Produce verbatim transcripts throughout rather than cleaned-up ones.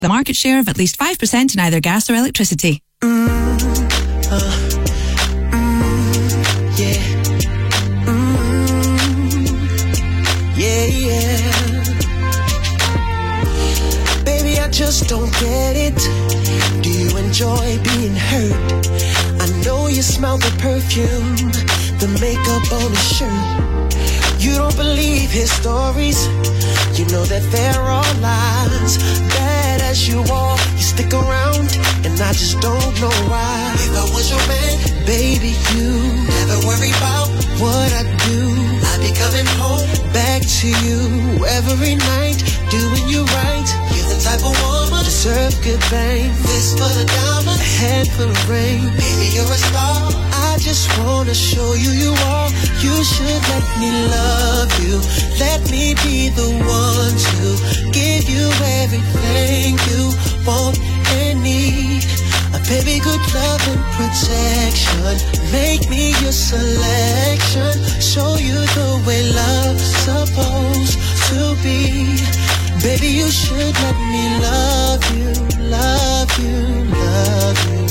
The market share of at least five percent in either gas or electricity. Mm, uh, mm, yeah. Mm, yeah, yeah. Baby, I just don't get it. Do you enjoy being hurt? I know you smell the perfume, the makeup on his shirt. You don't believe his stories. You know that they're all lies. Bad as you are, you stick around, and I just don't know why. If I was your man, baby, you never worry about what I do. I'd be coming home back to you every night, doing you right. You're the type of woman deserve good fame. Fist full of diamonds, a head full of rain. Baby, you're a star. I just wanna show you you are. You should let me love you. Let me be the one to give you everything you want and need. A baby, good love and protection. Make me your selection. Show you the way love's supposed to be. Baby, you should let me love you, love you, love you,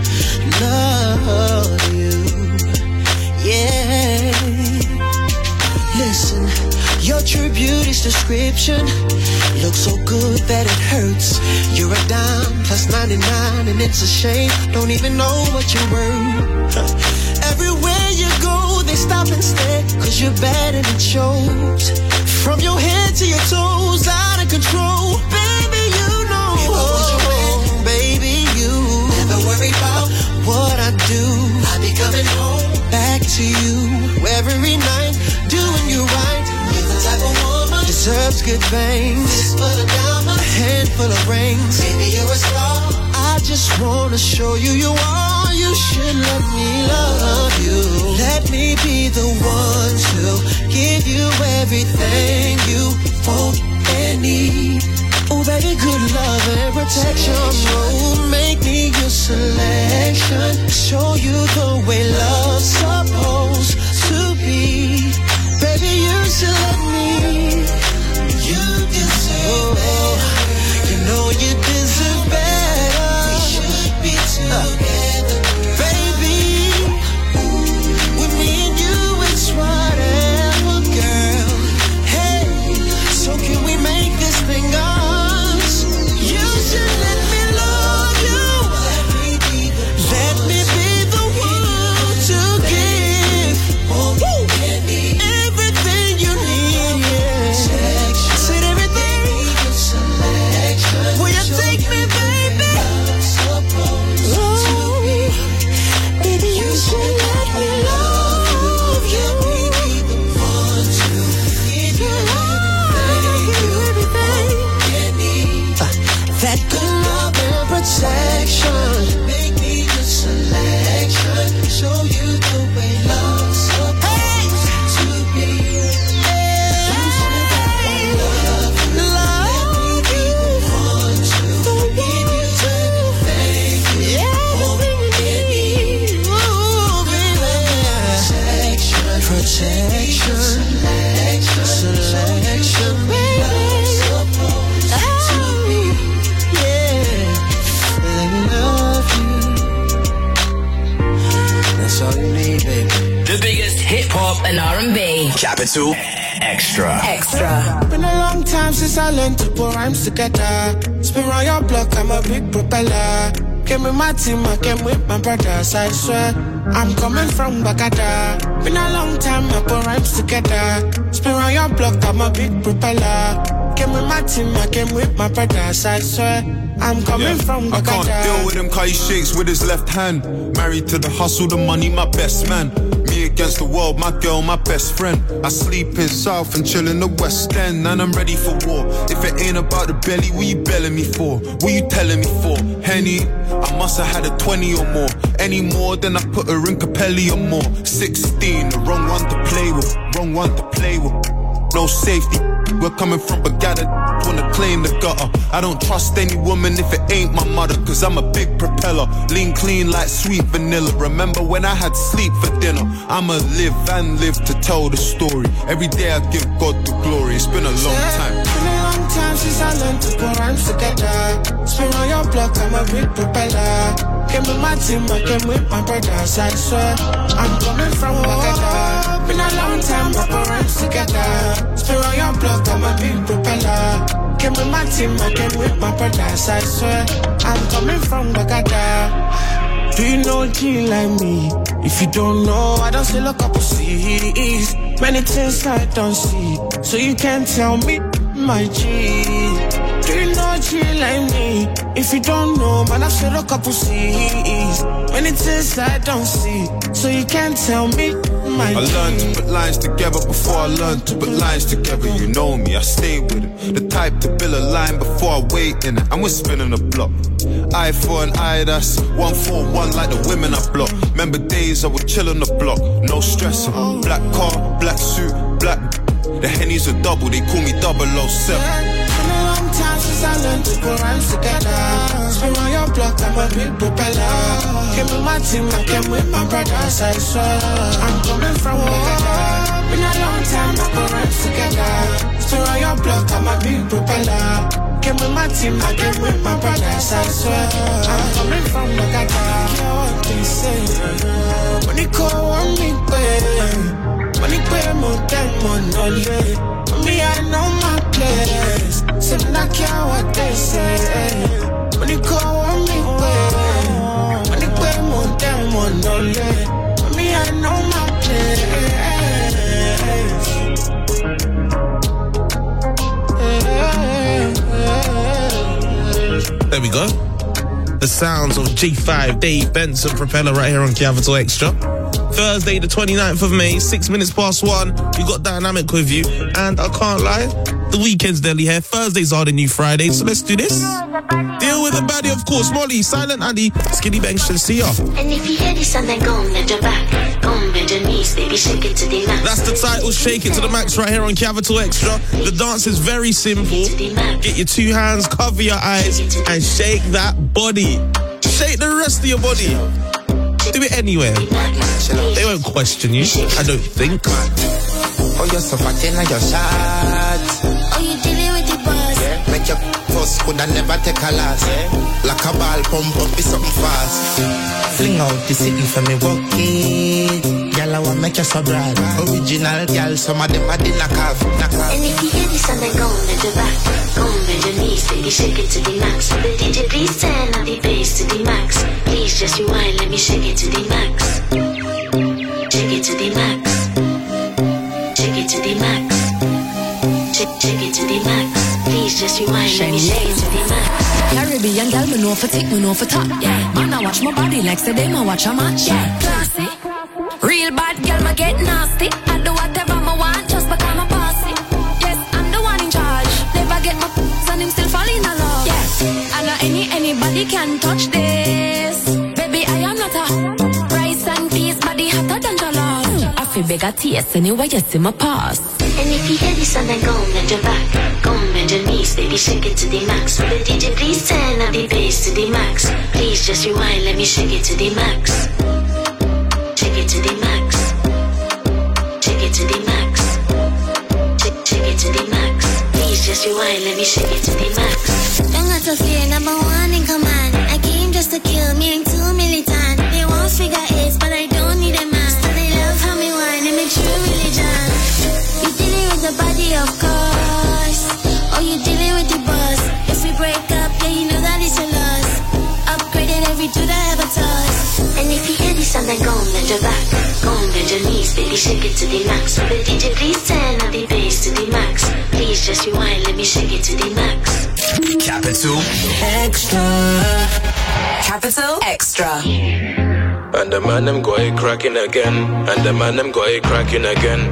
love you. Yeah. Listen, your true beauty's description looks so good that it hurts. You're a dime plus ninety-nine, and it's a shame. Don't even know what you're worth. Everywhere you go, they stop and stare, cause you're bad and it shows. From your head to your toes, out of control. Baby, you know. If I was your man, baby, you never worry about what I do. I'd be coming home back to you every night, doing you right. You're the type of woman deserves good things. Fist full of diamonds, a handful of rings. Baby, you're a star. I just wanna show you you are. You should let me love you. Let me be the one to give you everything you want and need. Oh, baby, good love and protection. Oh, make me your selection. Show you the way love's supposed to be. Baby, you should let me. You deserve better. You know you deserve better. We should be together, baby. With me and you, it's whatever, girl. Hey, so can we make this thing us? You should let me love you. Let me be the one to give everything you need, yeah. Said everything. Will you take me, baby? Oh, baby, you should let me love you. That good love and protection. Make me your selection. Show you the way love's supposed to be. You should let me love you. Let me be the one to give you everything you want and need. Ooh, baby. Protection, selection, selection, baby. That's all you need, baby. The biggest hip hop and R and B. Capital Extra. Extra. Been a long time since I learned to put rhymes together. Spin around your block, I'm a big propeller. Came with my team, I came with my brothers, I swear. I'm coming from Bagada. Been a long time, I put rhymes together. Spin around your block, I'm a big propeller. Came with my team, I came with my brothers, I swear. I'm coming yeah. from Bagada. I can't deal with him cause he shakes with his left hand. Married to the hustle, the money, my best man. Me against the world, my girl, my best friend. I sleep in South and chill in the West End, and I'm ready for war. If it ain't about the belly, what you belling me for? What you telling me for? Henny, I must have had a twenty or more. Any more than I put her in Capelli or more. Sixteen, the wrong one to play with, wrong one to play with. no safety. We're coming from Baghdad, wanna claim the gutter. I don't trust any woman if it ain't my mother, cause I'm a big propeller. Lean clean like sweet vanilla. Remember when I had sleep for dinner? I'ma live and live to tell the story. Every day I give God the glory. It's been a long time. It's been a long time since I learned to put rhymes together. Spin on your block, I'm a big propeller. Came with my team, I came with my brothers, I swear. I'm coming from Baghdad. Been a long time, but put rhymes together. Spin on your block, I'm a big propeller. Came with my team, I came with my brothers, I swear. I'm coming from Baghdad. Do you know a G like me? If you don't know, I don't still look up to see. Many things I don't see, so you can't tell me, my G. Do you know a G like me? If you don't know, man, I still look up to see. Many things I don't see, so you can't tell me, my G. I learned to put lines together before I learned to put lines together. You know me, I stay with it. The type to build a line before I wait in it. And we're spinning a block. Eye for an eye, that's one for one like the women I block. Remember days I would chill on the block, no stressing. Black car, black suit, black. The Henny's a double, they call me double oh seven. Been a long time since I learned to put rhymes together. Spin on your block, I'm a big propeller. Came with my team, I came with my brothers, I swear. I'm coming from Baghdad. Been a long time, I put rhymes together. Spin on your block, I'm a big propeller. Came with my team, I came with my brothers, I swear. I'm coming from Baghdad. Hear what they say. When you call on me, babe. When you pay more than money, me, I know my place. So I care what they say. When you call on me, babe. When you pay more than money, me, I know my place. There we go. The sounds of G five, Dave Benson, Propeller right here on Capital Extra. Thursday the twenty-ninth of May, six minutes past one. We got Dynamic with you, and I can't lie, the weekend's nearly here. Thursdays are the new Fridays, so let's do this. Deal with the baddie, of course. Molly, Silent Andy, Skinny Bang, should see ya. And if you hear this and then go on bend your back, go on bend your knees, baby, shake it to the max. That's the title, Shake It to the Max, right here on Capital Extra. The dance is very simple. Get your two hands, cover your eyes, and shake that body. Shake the rest of your body. Do it anywhere. They won't question you, I don't think. Oh, you're so fat in your shot. Oh, you dealing with the boss. Yeah. Make your first could I never take a last. Yeah. Like a ball pump up, be something fast. Fling out the sitting for me, walk it. Girl, I want make you so broad. Original girl, some of them are the knock off. And if you hear this and then go on bend your back, go on bend your knees, baby, shake it to the max. The D J please turn up the bass to the max. Please just rewind, let me shake it to the max. Shake it to the max. Shake it to the max. Shake, shake it to the max. Please just rewind, let me shake it to the max. Caribbean girl, me know for tick, me know for top. Yeah, man, I watch my body like say them, I watch a match. Yeah, classy. Real bad girl, me get nasty. I do whatever I want, just because I'm bossy. Yes, I'm the one in charge. Never get my p***s and him still fall in love. Yeah, and not any anybody can touch this. Baby, I am not a rice and peas, body hotter than jollof. I feel big a taste anyway, you see my pass. And if you hear this and then go on bend your back, go on bend your knees, baby, shake it to the max. The D J please turn up the bass to the max. Please just rewind, let me shake it to the max. Shake it to the max. Shake it to the max. Shake, shake it to the max. Please just rewind, let me shake it to the max. Don't got to fear, number one in command. I came just to kill me and two militant. They won't figure eight, but I don't need a man. So they love how me whine and me true religion. You dealing with the body, of course. Or you dealing with the boss. If we break up, yeah, you know that it's a loss. Upgraded every dude I ever touched. And if you hear this and then go on bend your back, go on bend your knees, baby, shake it to the max. The D J please turn up the bass to the max. Please just rewind, let me shake it to the max. Capital Extra. Capital Extra. And the man them got it cracking again. And the man them got it cracking again.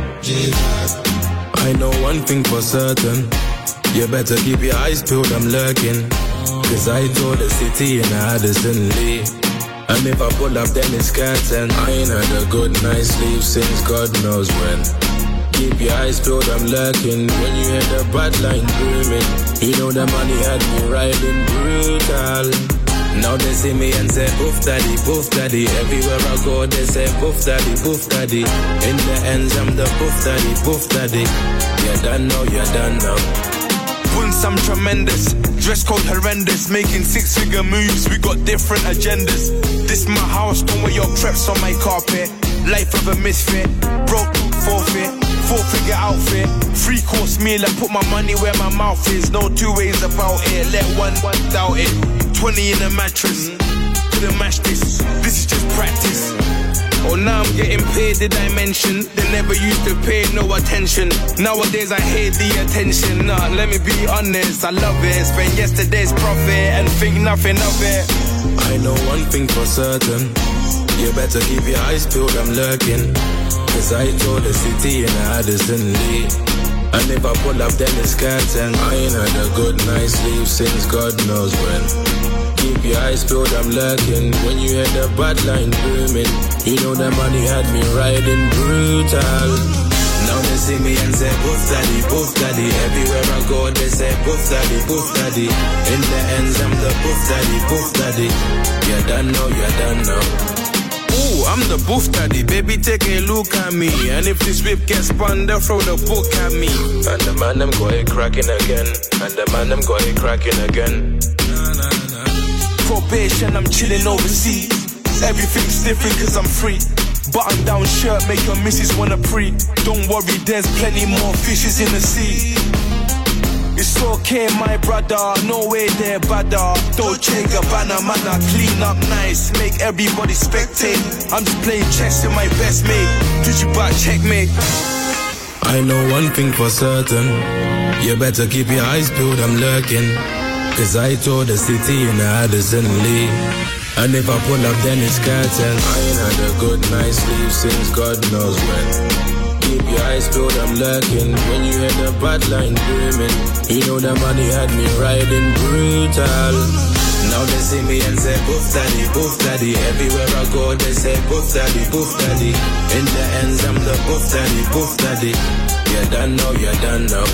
I know one thing for certain. You better keep your eyes peeled, I'm lurking. Cause I told the city in Addison Lee. And if I pull up then it's curtain. I ain't had a good night's sleep since God knows when. Keep your eyes peeled, I'm lurking. When you hear the bad line booming, you know the money had me riding brutal. Now they see me and say, poof daddy, poof daddy. Everywhere I go, they say, poof daddy, poof daddy. In the ends, I'm the poof daddy, poof daddy. You're done now, you're done now. Once I'm tremendous, dress code horrendous, making six-figure moves, we got different agendas. This my house, don't wear your creps on my carpet. Life of a misfit, broke, forfeit, four-figure outfit, three-course meal, I put my money where my mouth is. No two ways about it, let one, one doubt it. Twenty in a mattress, couldn't match this, this is just practice. Oh, now I'm getting paid, did I mention? They never used to pay no attention. Nowadays I hate the attention. Nah, let me be honest, I love it. Spend yesterday's profit and think nothing of it. I know one thing for certain, you better keep your eyes peeled, I'm lurking. Cause I told the city in Addison Lee, and if I pull up then it's curtain. I ain't had a good night's sleep since God knows when. Keep your eyes peeled, I'm lurking. When you hear the bad line booming, you know the money had me riding brutal. Now they see me and say, poof daddy, poof daddy. Everywhere I go, they say, poof daddy, poof daddy. In the ends, I'm the poof daddy, poof daddy. You're done now, you're done now. Ooh, I'm the boof daddy, baby, take a look at me. And if this whip gets spun, they'll throw the book at me. And the man them got it cracking again. And the man them got it cracking again. Probation, I'm chilling overseas. Everything's different cause I'm free. Button down shirt, make your missus wanna pre. Don't worry, there's plenty more fishes in the sea. It's okay, my brother, no way they're badder. Dolce Gabbana, man, I clean up nice, make everybody spectate. I'm just playing chess with my best mate. Did you back checkmate? I know one thing for certain, you better keep your eyes peeled, I'm lurking. Cause I told the city in Addison Lee, and if I pull up then it's curtain. I ain't had a good night's sleep since God knows when. Keep your eyes peeled, I'm lurking. When you hear the bad line booming, you know the money had me riding brutal. Now they see me and say, poof daddy, poof daddy. Everywhere I go, they say, poof daddy, poof daddy. In the ends, I'm the poof daddy, poof daddy. You're done now, you're done now.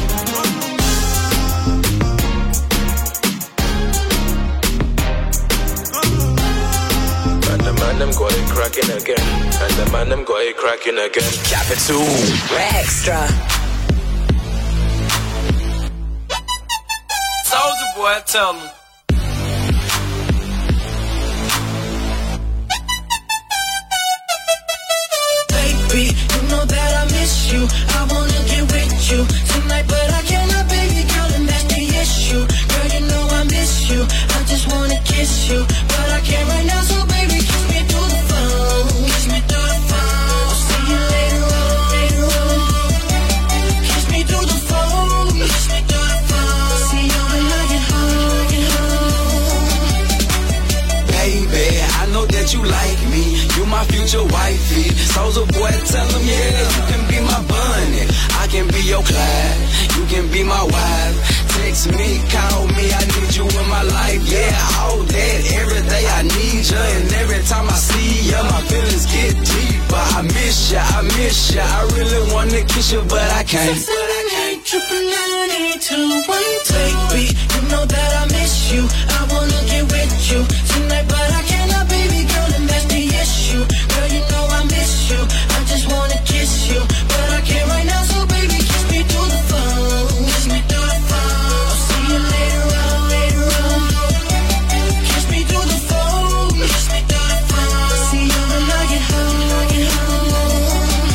And the man them got it cracking again. And the man them got it cracking again. Capital Extra. Soldier boy, tell me. Baby, you know that I miss you. I wanna get with you tonight, but I cannot, baby girl, and that's the issue. Girl, you know I miss you. I just wanna kiss you, but I can't right now, so baby, kiss me through the phone. Kiss me through the phone. I'll see you later on, later on. Kiss me through the phone. Kiss me through the phone. See you when I get home, get home. Baby, I know that you like me. You my future wifey. Soulja boy, tell him, yeah, you can be my bunny. I can be your Clyde. You can be my wife. Text me, call me, I need you in my life. Yeah, all that, every day I need you. And every time I see you, my feelings get deeper. I miss you, I miss you. I really wanna kiss you, but I can't. But I can't. Triple nine, two, one, baby, you know that I miss you. I wanna get with you tonight, but I cannot, baby girl, and that's the issue. Girl, you know I miss you. I just wanna kiss you, but I can't right now, so baby, kiss me through the phone. Kiss me through the phone. I'll see you later on, later on. Kiss me through the phone. Kiss me through the phone. See you when I get home, I get home.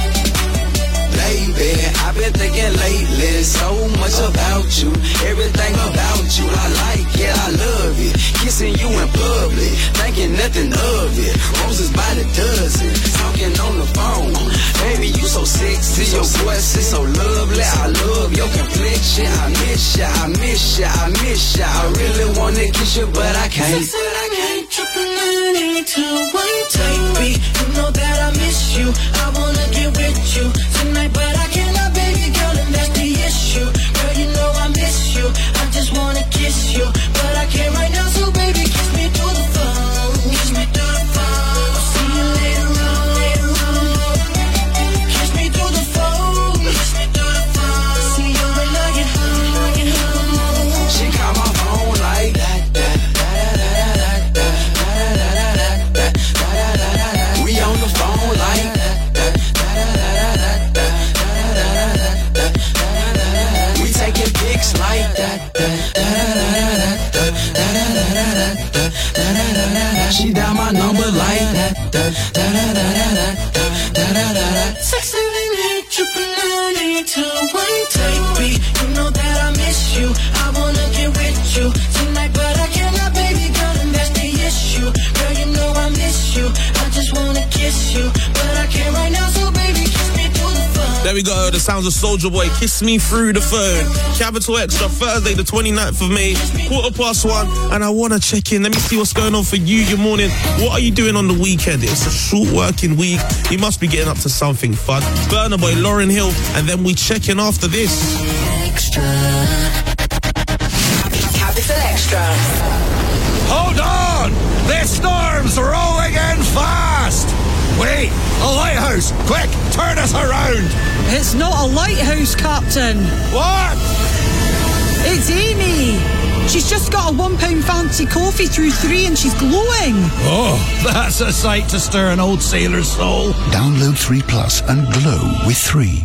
Baby, I've been thinking lately so much about you. Everything about you, I like it, I love it. Kissing you in public, thinking nothing of it. Roses by the dozen, talking on the phone. Baby, you so sexy, your voice is so lovely. I love your complexion. I miss ya, I miss ya, I miss ya. I really wanna kiss you, but I can't. But I can't. Triple nine, two, one, baby, you know that I miss you. I wanna get with you tonight, but I cannot, baby girl, and that's the issue. Girl, you know I miss you. I just wanna kiss you, but I can't right now, so baby, kiss me through the phone. Kiss me through the phone. I'll see you later on, later on. Kiss me through the phone. Kiss me da da da da da. She dial my number like that. Da da da da da da da da da da. Six seven eight triple nine eight two one. Take me, you know that I miss you. I wanna get with you tonight, but I cannot, baby girl, and that's the issue. Girl, you know I miss you. I just wanna kiss you, but I can't right now, so baby, kiss me through the phone. There we go, the sounds of Soulja Boy, Kiss Me Through the Phone. Capital Extra, Thursday the twenty-ninth of May, quarter past one, and I want to check in. Let me see what's going on for you, your morning. What are you doing on the weekend? It's a short working week. You must be getting up to something fun. Burna Boy, Lauryn Hill, and then we check in after this. Extra. Capital Extra. Hold on! This storm's rolling in fast! Wait, a lighthouse! Quick, turn us around! It's not a lighthouse, Captain. What? It's Amy. She's just got a one pound fancy coffee through three and she's glowing. Oh, that's a sight to stir an old sailor's soul. Download three Plus and glow with three.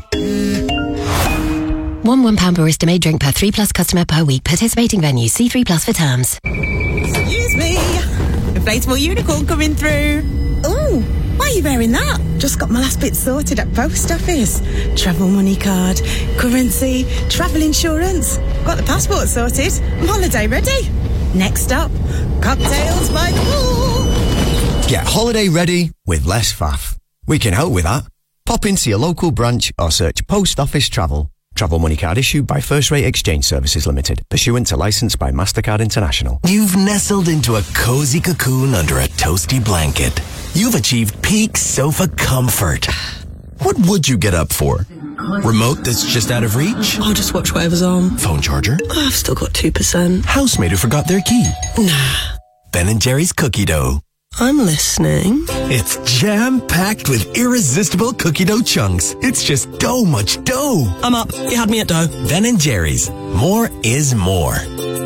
One one pound barista made drink per three Plus customer per week. Participating venues. See three Plus for terms. Excuse me. Inflatable unicorn coming through. Ooh, why are you wearing that? Just got my last bit sorted at post office. Travel money card, currency, travel insurance. Got the passport sorted. I'm holiday ready. Next up, cocktails by the pool. Get holiday ready with less faff. We can help with that. Pop into your local branch or search Post Office Travel. Travel money card issued by First Rate Exchange Services Limited, pursuant to license by MasterCard International. You've nestled into a cozy cocoon under a toasty blanket. You've achieved peak sofa comfort. What would you get up for? Remote that's just out of reach? I'll just watch whatever's on. Phone charger? I've still got two percent. Housemaid who forgot their key? Nah. Ben and Jerry's cookie dough. I'm listening. It's jam-packed with irresistible cookie dough chunks. It's just dough much dough. I'm up. You had me at dough. Ben and Jerry's. More is more.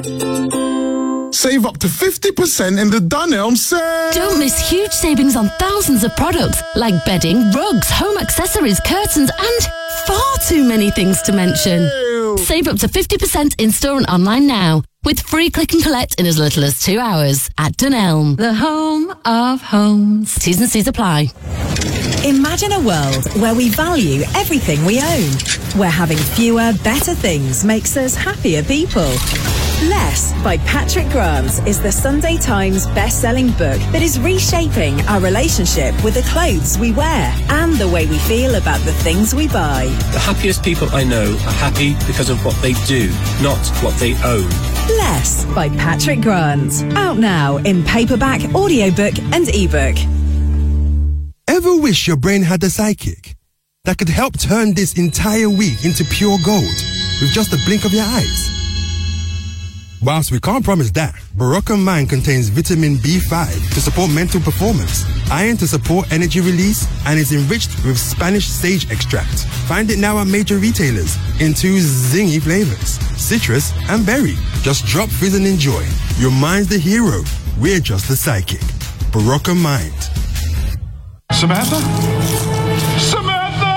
Save up to fifty percent in the Dunelm sale. Don't miss huge savings on thousands of products like bedding, rugs, home accessories, curtains, and far too many things to mention. Ew. Save up to fifty percent in-store and online now with free click and collect in as little as two hours at Dunelm, the home of homes. T's and C's apply. Imagine a world where we value everything we own, where having fewer, better things makes us happier people. Less by Patrick Grant is the Sunday Times best-selling book that is reshaping our relationship with the clothes we wear and the way we feel about the things we buy. The happiest people I know are happy because of what they do, not what they own. Less by Patrick Grant. Out now in paperback, audiobook and ebook. Ever wish your brain had a psychic that could help turn this entire week into pure gold with just a blink of your eyes? Whilst we can't promise that, Barocca Mind contains vitamin B five to support mental performance, iron to support energy release, and is enriched with Spanish sage extract. Find it now at major retailers in two zingy flavors, citrus and berry. Just drop, fizz and enjoy. Your mind's the hero. We're just the psychic. Barocca Mind. Samantha? Samantha!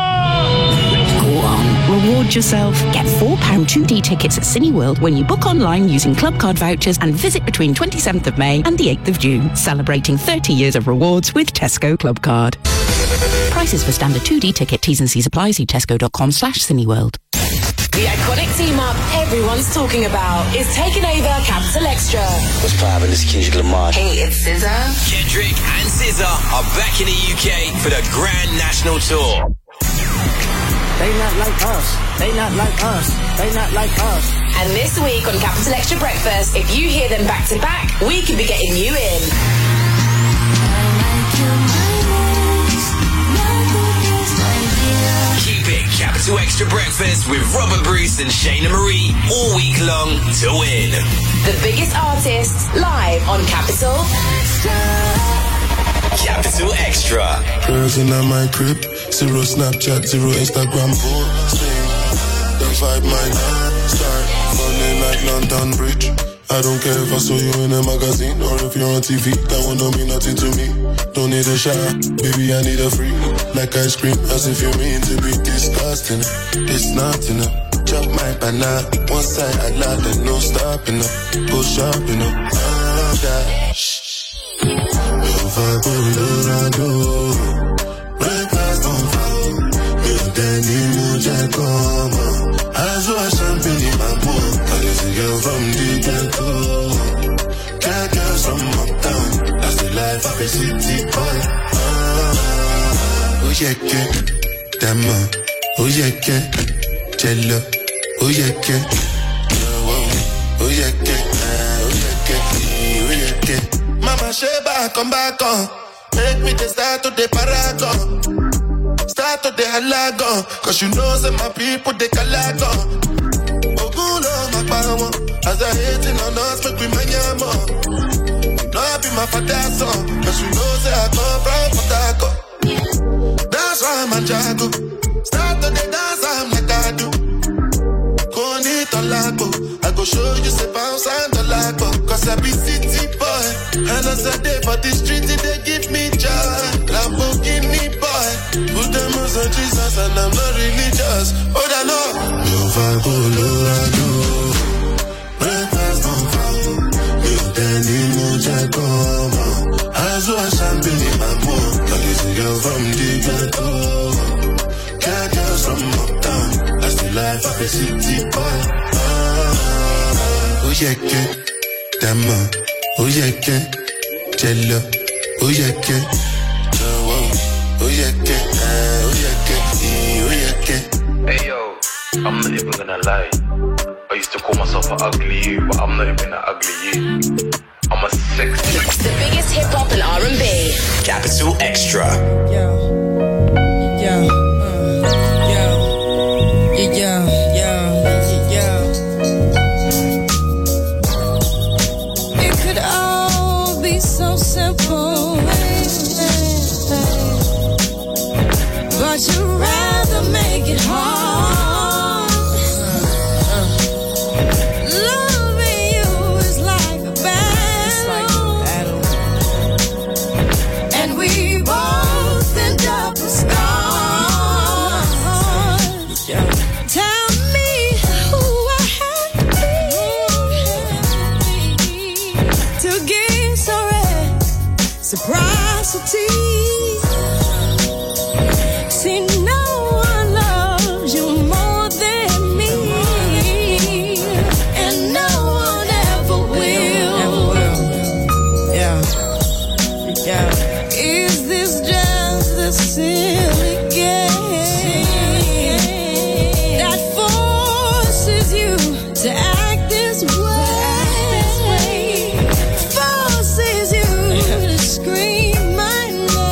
Go on, reward yourself. Get four pound two D tickets at Cineworld when you book online using Club Card vouchers and visit between twenty-seventh of May and the eighth of June, celebrating thirty years of rewards with Tesco Club Card. Prices for standard two D ticket, T's and C's apply. See tesco.com slash Cineworld. The iconic team-up everyone's talking about is taking over Capital Extra. What's poppin'? This is Kendrick Lamar. Hey, it's S Z A. Kendrick and S Z A are back in the U K for the Grand National Tour. They not like us. They not like us. They not like us. And this week on Capital Extra Breakfast, if you hear them back to back, we could be getting you in. Keep it Capital Extra Breakfast with Robert Bruce and Shayna Marie all week long to win. The biggest artists live on Capital Extra. Capital Extra. Girls in my crib, zero Snapchat, zero Instagram, full swing. The vibe might start running like London Bridge. I don't care if I saw you in a magazine or if you're on T V. That one don't mean nothing to me. Don't need a shower, baby, I need a free. Like ice cream, as if you mean to be disgusting. It's not enough. Chop my banana, one side I like, and no stopping up. Push up, you know. Ah. Breakfast on fire. Milk Danny Muja Koma. As well champagne in my pool. I just a girl from the ghetto. Cat girls from uptown. That's the life of a city boy. Oh yeah, yeah. Dama. Oh yeah, yeah. Jello. Oh yeah, yeah. Oh yeah, yeah. Oh yeah, yeah. Oh yeah, yeah. Mama Sheba, come back on. Make me the start to the paragon. Start to the halagon. Cause you know that my people, they calagon. Ogulo, my power. As I hating on us, make me my yamo. No, I be my father's son. Cause you know that I come from Potako. That's why I'm a jago. Start to the dance, I'm like I do. Koni Tolago. I go show you say bounce and Tolago. Cause I be city boy. And as I day for the street, they give me joy. Lamborghini boy. Put them on Jesus and I'm not religious. Oh, that no. No, I go low, I do. Breakfast on fire. You Danny Muja Koma. As well champagne in my pool. I used to go from the ghetto. Cat girls from uptown. That's the life of a city boy. Oh yeah, yeah. Dama. Oh yeah, yeah. Jello. Oh yeah, yeah. Oh yeah, yeah. Oh yeah, yeah. Oh yeah, yeah. Hey yo, I'm not even gonna lie. I used to call myself an ugly you, but I'm not even an ugly you. I'm a sexy. It's the biggest hip hop and R and B. Capital Extra. Yo. Yo. Yo. Yo. Yo. Yo. It could all be so simple, but you'd rather make it hard. Loving you is like a battle, and we both end up with scars. Tell me who I have to be to give so reciprocity. See, no one loves you more than me, and no one ever will. Yeah, yeah. Is this just a silly game that forces you to act this way? Forces you to scream my name.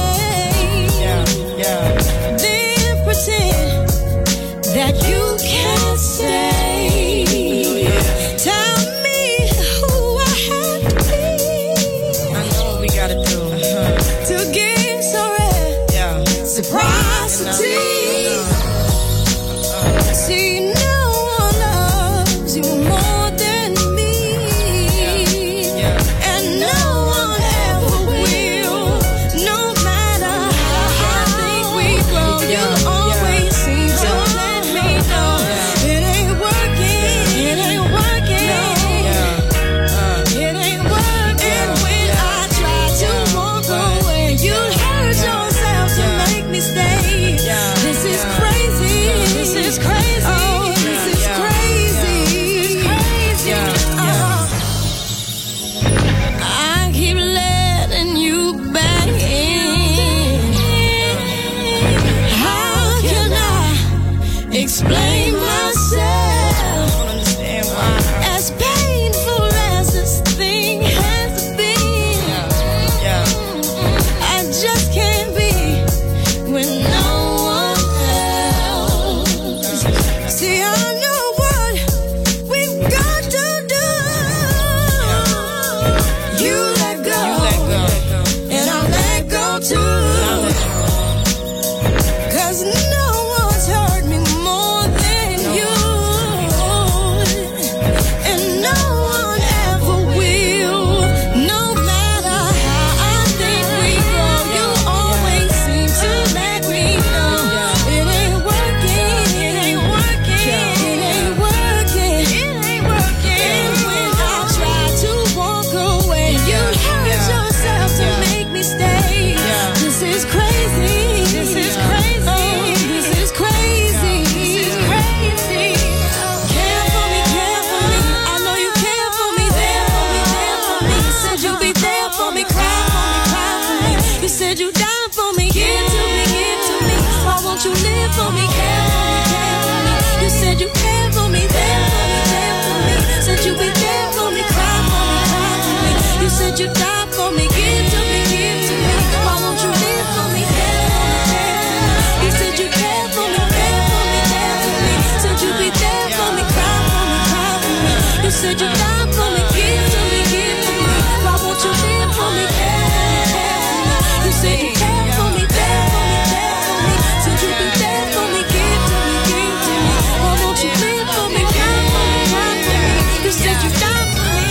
said you died for me. Give to me, give to me. Why won't you live for me? Care for me, care for me. You said you care for me, there for me, there for me. Said you be there for me, cry for me, cry for me. You said you died for me. Give to me, give to me. Why won't you live for me? Care for me, care for me. You said you care for me, care for me, care for me. Said you be there for me, cry for me, cry for me. You said you died for me. Give to me, give to me. Why won't you live for me? Care for me, care for me. You said you care for me, there for me, there for me. Said you be there for me. Give to me, give to me. Why won't you live for me? Cry for me, cry for me. You said you died for me.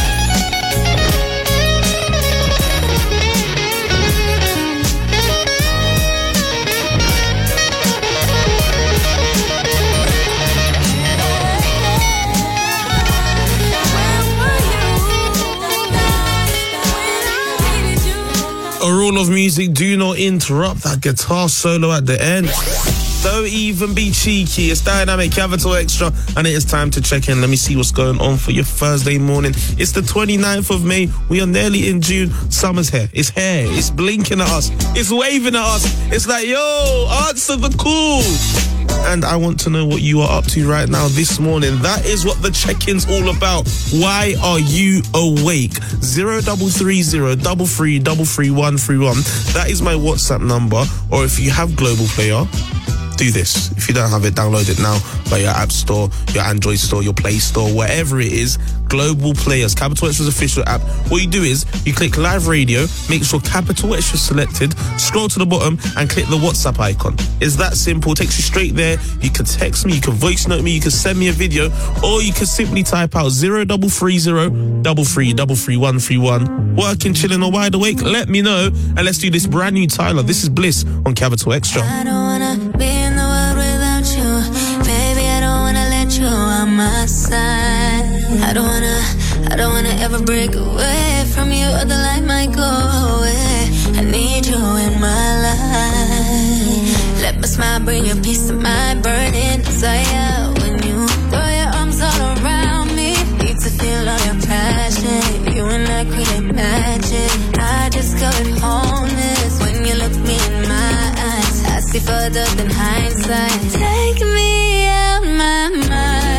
A rule of music, do not interrupt that guitar solo at the end. Don't even be cheeky. It's Dynamic Capital Extra, and it is time to check in. Let me see what's going on for your Thursday morning. It's the twenty-ninth of May. We are nearly in June. Summer's here. It's here. It's blinking at us. It's waving at us. It's like, yo, answer the call. And I want to know what you are up to right now this morning. That is what the check-in's all about. Why are you awake? Zero double three zero double three double three one three one. That is my WhatsApp number. Or if you have Global Player, do this. If you don't have it, download it now by your App Store, your Android Store, your Play Store, wherever it is. Global Players, Capital Extra's official app. What you do is you click live radio, make sure Capital Extra selected, scroll to the bottom and click the WhatsApp icon. It's that simple. It takes you straight there. You can text me, you can voice note me, you can send me a video, or you can simply type out zero double three zero double three double three one three one. Working, chilling, or wide awake? Let me know, and let's do this brand new Tyler. This is Bliss on Capital Extra. I don't wanna be in the world without you, baby. I don't wanna let you on my side. I don't wanna, I don't wanna ever break away from you, or the light might go away. I need you in my life. Let my smile bring you peace to my burning desire. When you throw your arms all around me, need to feel all your passion. You and I create magic. I discovered wholeness when you look me in my eyes. I see further than hindsight. Take me out my mind.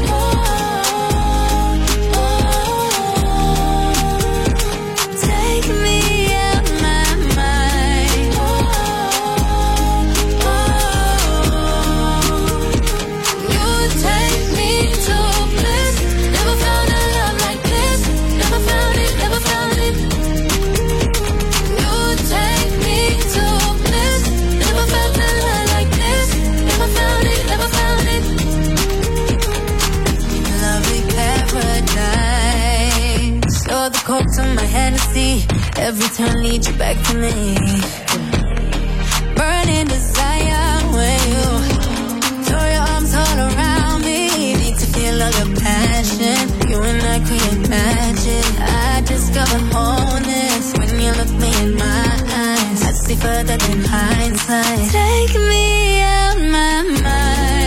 Coke to my Hennessy, every turn leads you back to me. Burning desire when you throw your arms all around me. Need to feel all your passion. You and I create magic. I discover wholeness when you look me in my eyes. I see further than hindsight. Take me out my mind.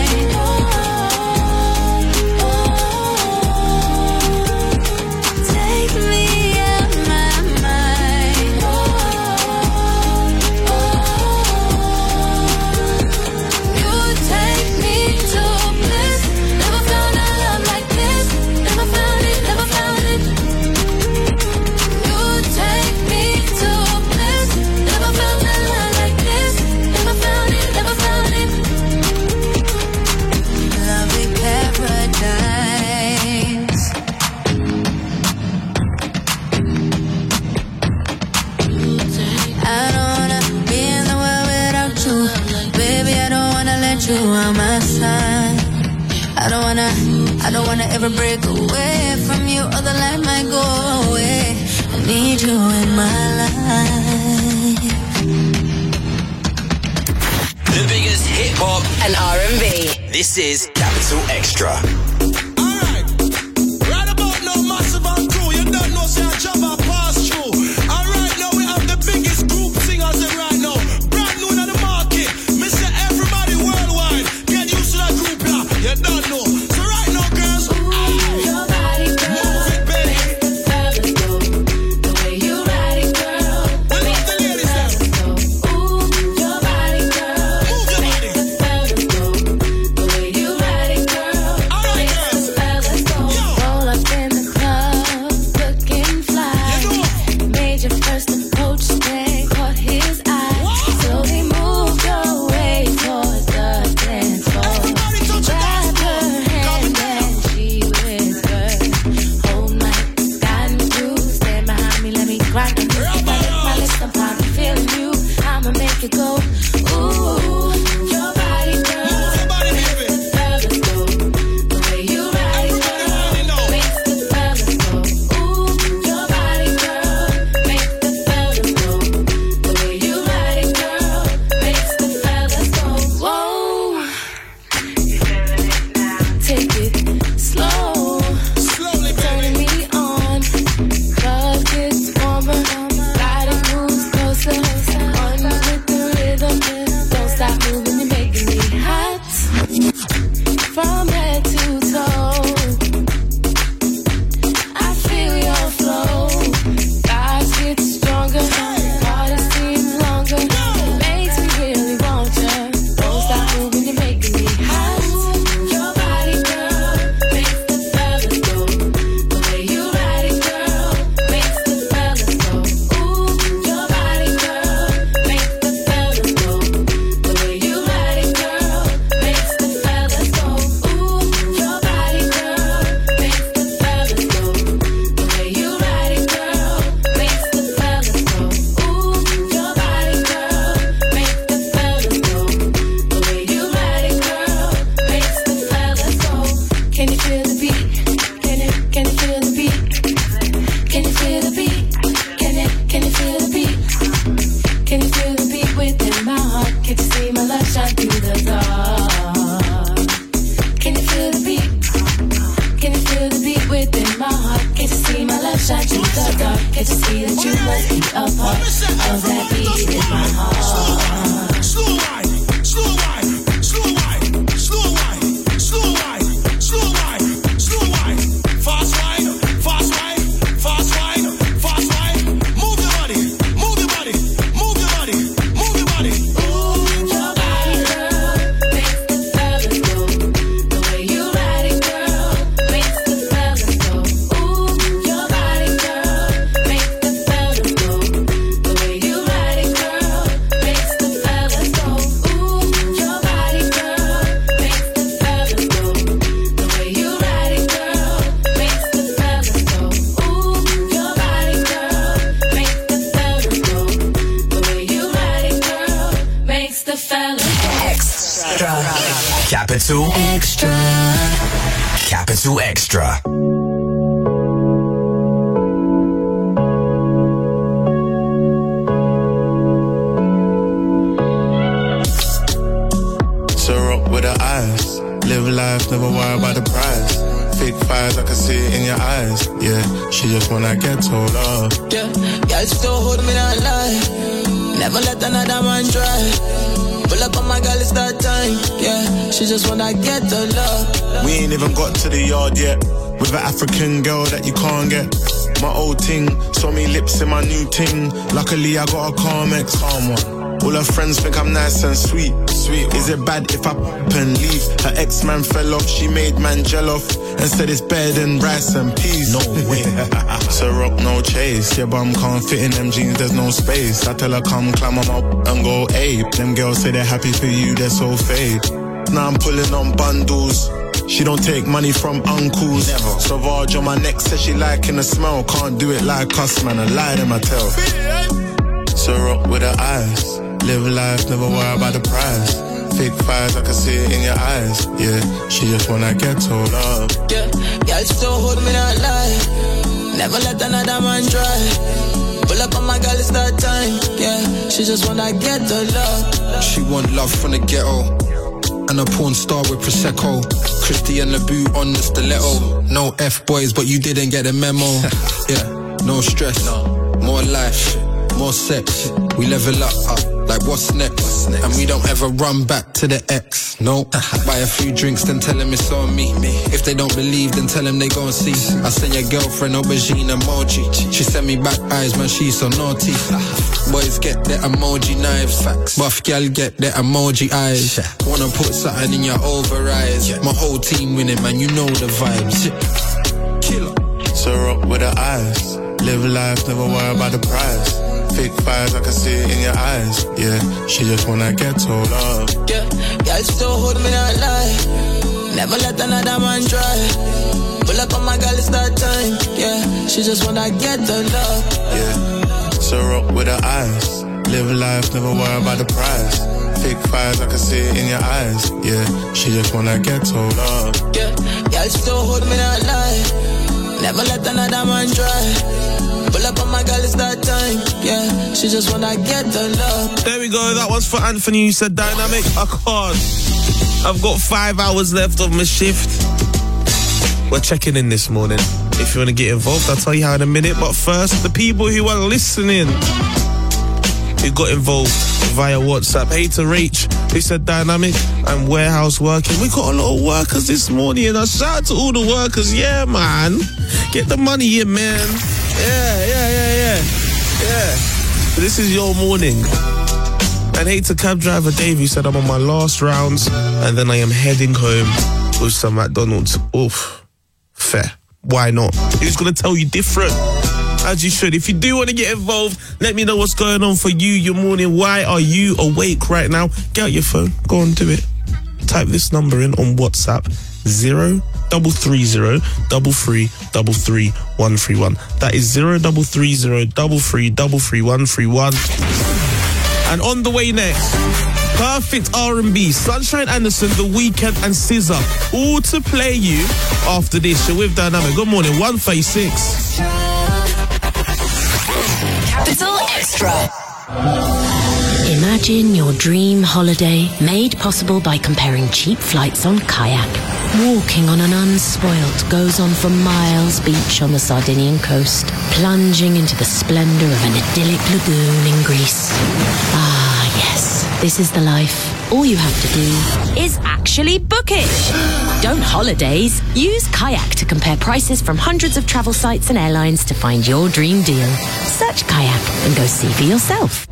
You on my side. I don't wanna, I don't wanna ever break away from you, or the light might go away. I need you in my life. The biggest hip hop and R and B. This is Capital Extra. Alright, right about now, Massive and Crew. You don't know, say I jump and pass through. Alright, now we have the biggest group singers in right now. Brand new in the market. Mister Everybody Worldwide. Get used to that group, yeah. You don't know. So right now, girls, your body, girl. Move it, baby. The way you ride it, girl. We love the ladies, then. right now. If I lick my lips, I'm probably feeling you. I'ma make it go. Ooh, your body, girl. Your body, baby. Makes the fellas go. The way you ride it, girl, makes the fellas go. Ooh, your body, girl, makes the fellas go. The way you ride it, girl, makes the fellas go. Whoa, take it slow, slowly, turning me on. Love gets warmer, body moves closer. On with the rhythm, don't stop moving, you're making me hot. From head to toe, I feel your flow. Thighs get stronger, body seems longer. Makes me really want ya. Don't stop moving, you're making me hot. Your body, girl, makes the fellas go. The way you ride it, girl, makes the fellas go. Ooh, your body, girl, makes the fellas go. The way you ride it, girl, makes the fellas go. Ooh, your body, girl, makes the fellas go. The way you ride it, girl, makes the fellas go. Ooh, your body, girl, makes the fellas go. The way you ride it, girl, makes the fellas go. Can you feel the beat? Can it? Can you feel the beat? Can you feel the beat? Can it? Can you feel the beat? Can you feel the beat within my heart? Can't you see my love shine through the dark? Can you feel the beat? Can you feel the beat within my heart? Can't you see my love shine through the dark? Can't you see that you must be a part of that beat in my heart? Slow wine, slow wine, slow wine, slow wine, slow wine, slow wine, slow wine. Fast wine, fast wine, fast wine, fast wine. Move your body, move your body, move your body, move your body. Ooh, your body, girl, makes the fellas go. The way you ride it, girl, makes the fellas go. Ooh, your body, girl, makes the fellas go. The way you ride it, girl, makes the fellas go. Ooh, your body, girl, makes the fellas go. The way you ride it, girl, makes the fellas go. Ooh, your body, girl, makes the fellas go. The way you ride it, girl, makes the fellas go. Extra. Capital Extra. Capital Extra. So rock with her eyes. Live life, never worry about the price. Fake fires, I can see it in your eyes. Yeah, she just wanna get told off. Yeah, girl still hold me that lie. Never let another man try. Pull up on my girl, it's that time. Yeah, she just wanna get the love. We ain't even got to the yard yet. With an African girl that you can't get. My old ting, saw me lips in my new ting. Luckily I got a calm ex, calm one. All her friends think I'm nice and sweet. Sweet. Is it bad if I p and leave? Her ex-man fell off, she made man gel off and said it's better than rice and peas. No way. So rock, no chase. Your bum can't fit in them jeans, there's no space. I tell her come climb on my and go ape. Them girls say they're happy for you, they're so fake. Now I'm pulling on bundles. She don't take money from uncles. Never. Sauvage on my neck says she liking the smell. Can't do it like us, man, I lie to my tell. So rock with her eyes. Live life, never worry about the price. Fake fires, I can see it in your eyes. Yeah, she just wanna get told off. Yeah, girl still hold me that lie. Never let another man try. Pull up on my girl, it's that time. Yeah, she just wanna get the love. She want love from the ghetto. And a porn star with Prosecco. Christy and the boot on the stiletto. No F-boys, but you didn't get the memo. Yeah, no stress, more life, more sex. We level up, up, like what's next? And we don't ever run back to the ex. No, buy a few drinks, then tell them it's on me. If they don't believe, then tell them they gon' see. I send your girlfriend aubergine emoji. She sent me back eyes, man, she's so naughty. Boys get their emoji knives. Buff gal get their emoji eyes. Wanna put something in your over eyes. My whole team winning, man, you know the vibes. Killer. So rock with her eyes. Live life, never worry about the price. Fake fires, I can see it in your eyes. Yeah, she just wanna get told off. Yeah, girl still hold me that lie. Never let another man try. Pull up on my girl, it's that time. Yeah, she just wanna get the love. Yeah. with her eyes. Live life, never worry about the price. Big fires, I can see it in your eyes. Yeah, she just wanna get told up. Yeah, yeah, still hold me that lie. Never let another man try. Pull up on my girl, it's that time. Yeah, she just wanna get the love. There we go, that one's for Anthony. You said dynamic. I can't. I've got five hours left of my shift. We're checking in this morning. If you want to get involved, I'll tell you how in a minute. But first, the people who are listening, who got involved via WhatsApp. Hey to Rach, who said dynamic and warehouse working. We got a lot of workers this morning, and I shout out to all the workers. Yeah, man. Get the money in, man. Yeah, yeah, yeah, yeah. Yeah. This is your morning. And hey to cab driver Dave, who said I'm on my last rounds and then I am heading home with some McDonald's. Oof. Fair. Why not? Who's going to tell you different? As you should. If you do want to get involved, let me know what's going on for you, your morning. Why are you awake right now? Get out your phone. Go on, do it. Type this number in on WhatsApp. Zero double three zero double three double three one three one. That is zero double three zero double three double three one three one. And on the way next, perfect R and B, Sunshine Anderson, The Weeknd and S Z A, all to play you after this. You're with Dynamic. Good morning, one thirty-six. Capital Extra. Imagine your dream holiday made possible by comparing cheap flights on Kayak. Walking on an unspoilt goes on for miles beach on the Sardinian coast, plunging into the splendour of an idyllic lagoon in Greece. Ah, yes, this is the life. All you have to do is actually book it. Don't holidays. Use Kayak to compare prices from hundreds of travel sites and airlines to find your dream deal. Search Kayak and go see for yourself.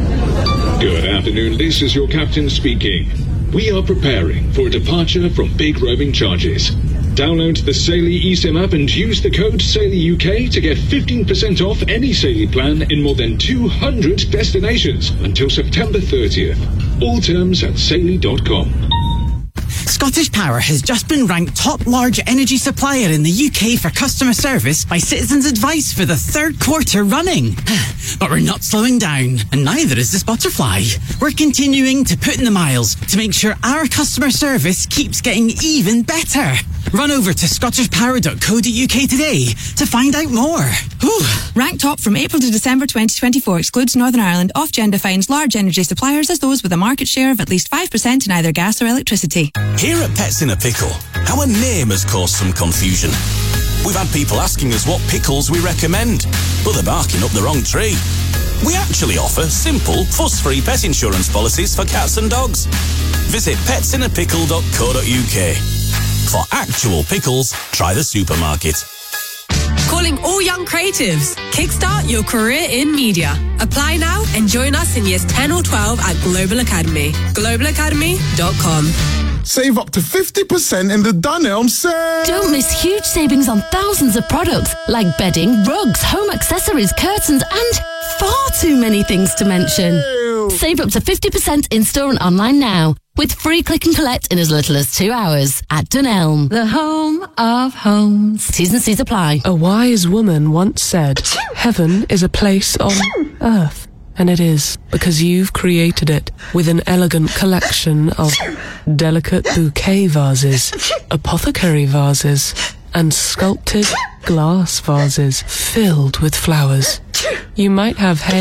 Good afternoon, this is your captain speaking. We are preparing for a departure from big roaming charges. Download the Saily eSIM app and use the code SAILYUK to get fifteen percent off any Saily plan in more than two hundred destinations until September thirtieth. All terms at saily dot com. Scottish Power has just been ranked top large energy supplier in the U K for customer service by Citizens Advice for the third quarter running. But we're not slowing down, and neither is the Butterfly. We're continuing to put in the miles to make sure our customer service keeps getting even better. Run over to scottish power dot co dot uk today to find out more. Whew. Ranked top from April to December twenty twenty-four excludes Northern Ireland. Ofgem defines large energy suppliers as those with a market share of at least five percent in either gas or electricity. Here at Pets in a Pickle, our name has caused some confusion. We've had people asking us what pickles we recommend, but they're barking up the wrong tree. We actually offer simple, fuss-free pet insurance policies for cats and dogs. Visit pets in a pickle dot co dot uk. For actual pickles, try the supermarket. Calling all young creatives. Kickstart your career in media. Apply now and join us in years ten or twelve at Global Academy. global academy dot com. Save up to fifty percent in the Dunelm sale. Don't miss huge savings on thousands of products like bedding, rugs, home accessories, curtains, and far too many things to mention. Ew. Save up to fifty percent in-store and online now with free click and collect in as little as two hours at Dunelm, the home of homes. T's and C's apply. A wise woman once said, heaven is a place on earth. And it is, because you've created it with an elegant collection of delicate bouquet vases, apothecary vases, and sculpted glass vases filled with flowers. You might have hay,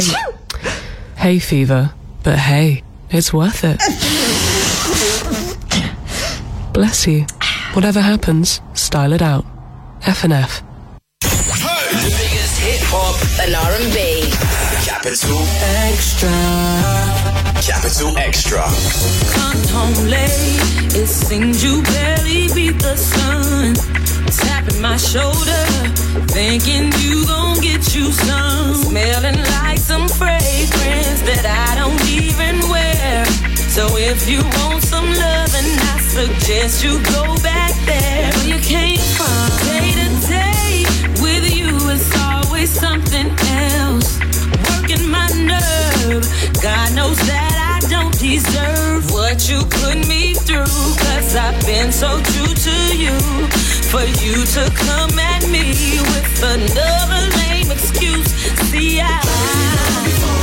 hay fever, but hey, it's worth it. Bless you. Whatever happens, style it out. F and F. The biggest hip hop and R and B. Capital Extra. Capital Extra. Come home late, it seems you barely beat the sun. Tapping my shoulder, thinking you gon' get you some. Smelling like some fragrance that I don't even wear. So if you want some loving, I suggest you go back there where you came from. Day to day with you is always something else. Working my nerve, God knows that I don't deserve what you put me through. Cause I've been so true to you. For you to come at me with another lame excuse. See, I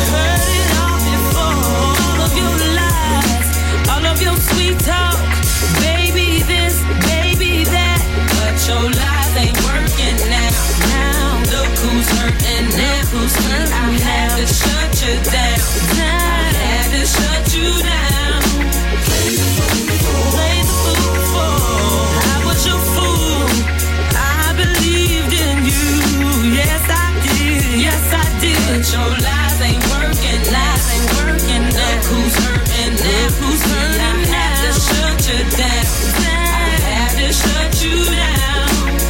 whose turn I had to shut you down. I had to shut you down. Play the fool before. Play the fool before. I was your fool. I believed in you. Yes, I did. Yes, I did. But your lies ain't working. Lies ain't working. Look who's hurting now. Who's hurting now? I had to shut you down. I had to shut you down.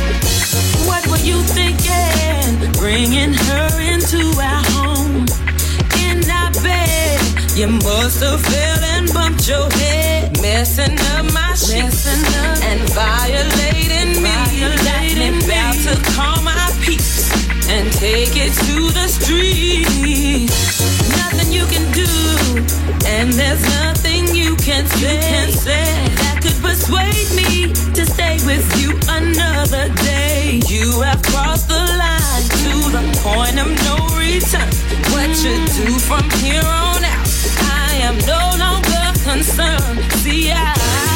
What were you thinking? Bringing her into our home. In our bed. You must have fell and bumped your head. Messing up my sheets. And violating me. Violating me. About to call my peace. And take it to the street. Nothing you can do. And there's nothing you can say, you can say that could persuade me to stay with you another day. You have crossed the line to the point of no return. What you do from here on out, I am no longer concerned. See, I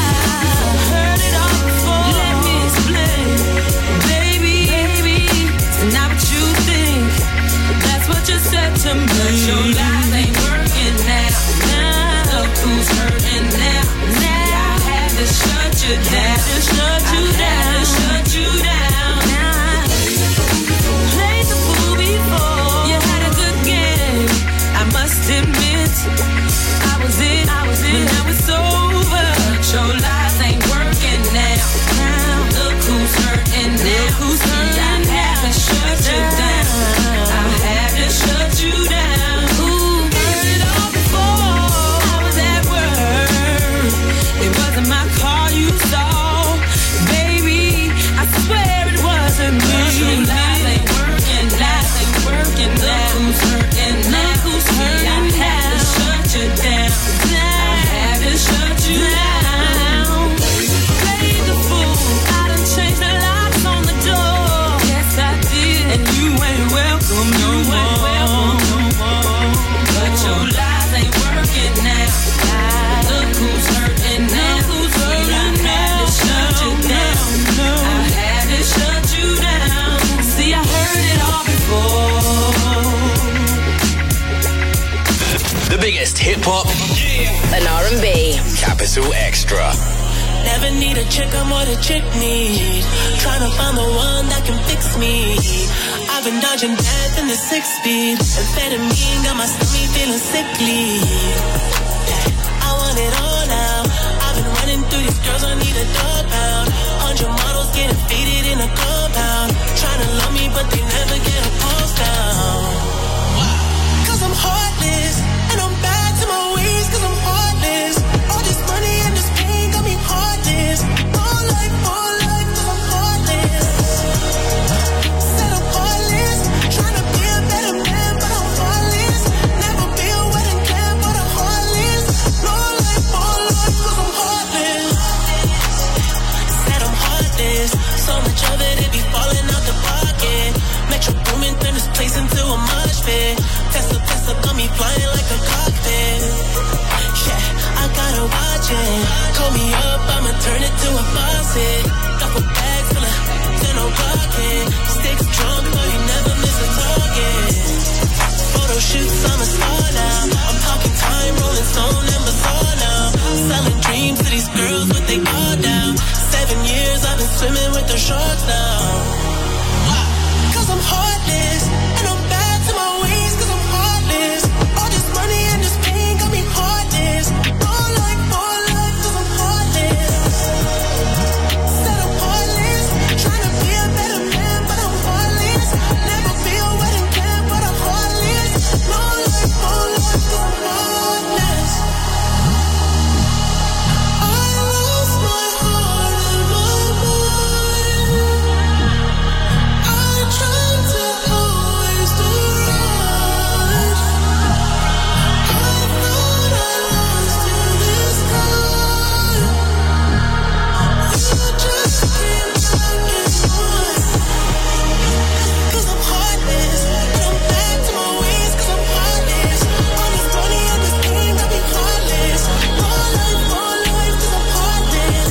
heard it all before. Let me explain. Baby, baby, it's not what you think. That's what you said to me. But your lies ain't working now. Now, look who's hurting now. Now, I had to shut you down. To shut you I down. Had to shut you down. Now, played the fool before. You had a good game. I must admit, I was it. I was it. Now it's over. But your lies ain't working now. Now, look who's hurting now. Look who's hurting I now. Had to shut you down. I had to shut you down. Ooh, heard it all before. I was at work. It wasn't my car you saw. Baby, I swear it wasn't me. Your lies ain't working. Lies ain't working. Look who's hurting. Look who's hurting. I had to shut you down. I had to shut you down. Play the fool. I done changed the locks on the door. Yes, I did. And you ain't welcome no more. But your lies ain't working now. Look who's hurting now. Who's hurting now? I had to shut you down. I had to shut you down. See, I heard it all before. The biggest hip hop and R and B. Capital Extra. Never need a chick, I'm what a chick need. Trying to find the one that can fix me. I've been dodging death in the six speed. Amphetamine got my stomach feeling sickly. I want it all now. I've been running through these girls, I need a dog pound. Hundred models getting faded in a compound. Trying to love me, but they never get a pulse down. Cause I'm heartless, and I'm bad to my ways, cause I'm heartless. All this money and this pain got me heartless. All life, all life, cause I'm heartless. Said I'm heartless, trying to be a better man, but I'm heartless. Never be a wedding plan, but I'm heartless. All life, all life, cause I'm heartless. Said I'm heartless, so much of it, it be falling out the pocket. Metro Boomin, turn this place into a mosh pit. Tesla, Tesla, got me flying like a cockpit. Yeah, I gotta watch it. Call me up, I'ma turn it to a faucet. Couple bags full of ten on rocket. Sticks drunk, but you never miss a target. Photo shoots, I'm a star now. I'm talking time, rolling stone and bazaar now. Selling dreams to these girls with they guard down. Seven years I've been swimming with the sharks now. Cause I'm heartless, and I'm bad to my ways, cause I'm heartless. All this money and this pain got me heartless. All life, all life, cause I'm heartless. Said I'm heartless, trying to be a better man, but I'm heartless. Never be a wedding plan, but I'm heartless. All life, all life, cause I'm heartless. I lost my heart and my mind. I tried to always do right. I thought I lost you this time. You just keep breaking my heart. Cause I'm heartless, and I'm back to my ways, cause I'm heartless. All this money and this pain got me heartless. All life, all life, cause I'm heartless.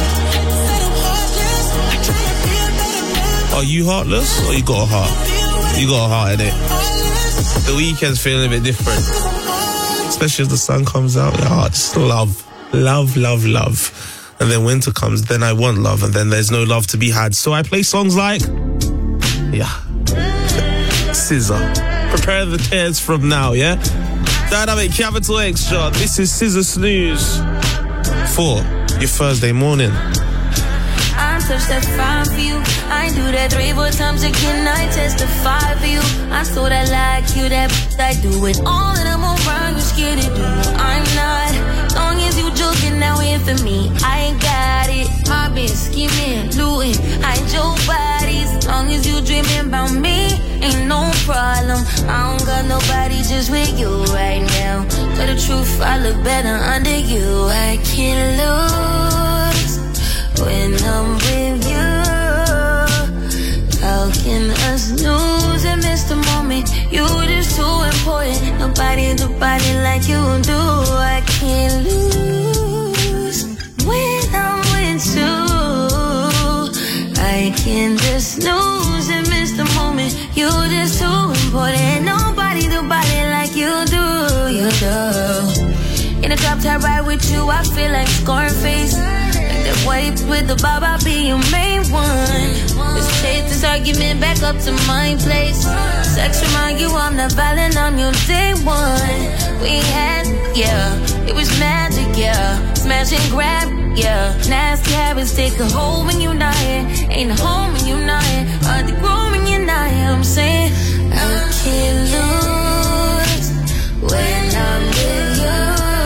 Said I'm heartless, trying to be a better man. Are you heartless or you got a heart? You got a heart in it. The weekend's feeling a bit different, especially as the sun comes out. Your heart just love, love, love, love. And then winter comes, then I want love, and then there's no love to be had. So I play songs like, yeah, Scissor. Prepare the tears from now, yeah? Dynamic Capital Extra. This is Scissor Snooze for your Thursday morning. I touch that fire for you. I do that three, four times again. I testify for you. I so that like you, that I do it all, and I'm around you, scared to do. I'm not. Long as you joking, now in for me. I ain't got it. My bitch scheming, looting. I your bodies. Long as you dreaming about me, ain't no problem. I don't got nobody just with you right now. But the truth, I look better under you. I can't lose when I'm with you. How can us lose and miss the moment? You just too important. Nobody do body like you do. I can't lose when I'm with you. I can just lose and miss the moment. You just too important. Nobody do body like you do. You do. In a drop top ride with you, I feel like Scarface. That white with the bob, I'll be your main one. Let's take this argument back up to my place. Sex remind you I'm not violent on your day one. We had, yeah, it was magic, yeah. Smash and grab, yeah. Nasty habits take a hold when you're not here. Ain't a home when you're not here. Hard to grow when you're not here. I'm saying I can't lose when I'm with you.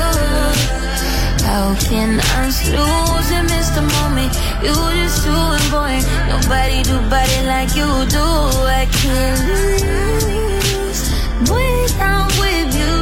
How can I lose and miss the moment? You just too important. Nobody do body like you do. I can't lose when I'm with you.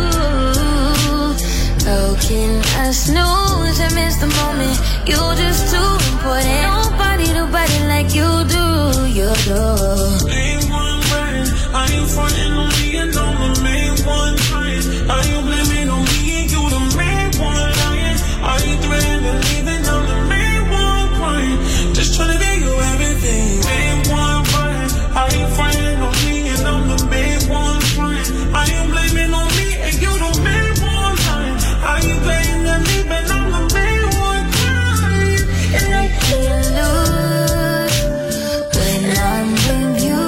How can I snooze and miss the moment? You just too important. Nobody do body like you do. You do. Main one right. Are you fronting on me and I'm the main one right? Are you blaming on me and you the main one lying? Are you threatening and leaving? I'm the main one crying. Just trying to give you everything. Main one crying. Are you fronting on me and I'm the main one crying? Are you blaming on me and you the main one lying? Are you playing and leaving? I'm the main one crying. And I can't lose when I'm with you.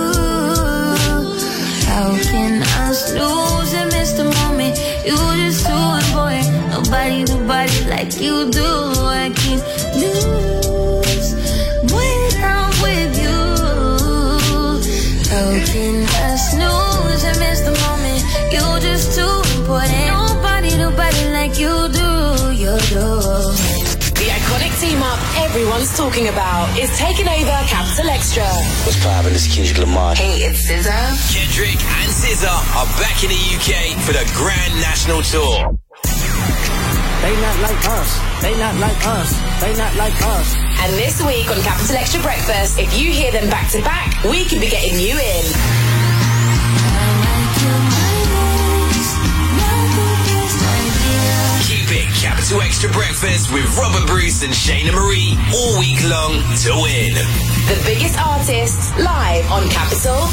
How can I lose and miss the moment? You just too important. Nobody do body like you do. I can't lose when I'm with you. How can I snooze and miss the moment? You just too important. Nobody do body like you do. You do. The iconic team up everyone's talking about is taking over Capital Extra. What's poppin'? This is Kendrick Lamar. Hey, it's S Z A. Kendrick and S Z A are back in the U K for the Grand National Tour. They not like us. They not like us. They not like us. And this week on Capital Extra Breakfast, if you hear them back to back, we could be getting you in. Keep it Capital Extra Breakfast with Robert Bruce and Shayna Marie all week long to win. The biggest artists live on Capital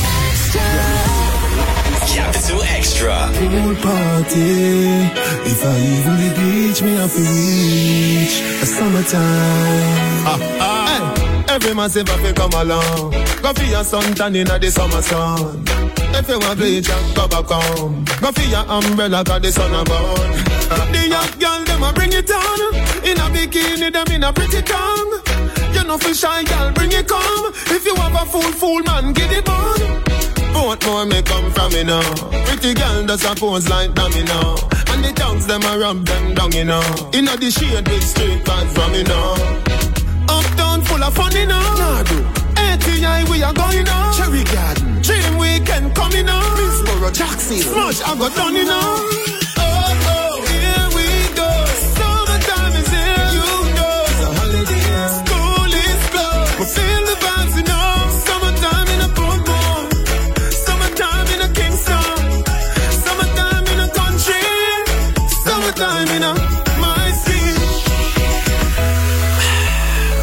Capital Extra. Pool party. If I even the beach, me have to reach a summertime. Ah, ah. Hey, every man say fi come along. Go for your sun tan inna the summer sun. If you want bleach and go back home, go for your umbrella 'cause the sun a burn. The young girl them a bring it down. In a bikini them in a pretty tongue. You know for shy girl bring it come. If you have a fool fool man get it on. Both more may come from me now. Pretty girl does a pose like dummy now. And the tongues them a rub them down you know. Inna the shade with straight vibes from me now. Uptown full of fun you know. Nah, do. A T I we are going now. Cherry Garden. Dream Weekend coming now. Middlesboro, Jackson. Smash I got done you know. Oh oh, here we go. Summertime is here. You know it's a holiday. School is closed. We feel the vibes you know. Summertime in a boom boom. Summertime in a Kingston. Summertime in a country. Summertime in a my city.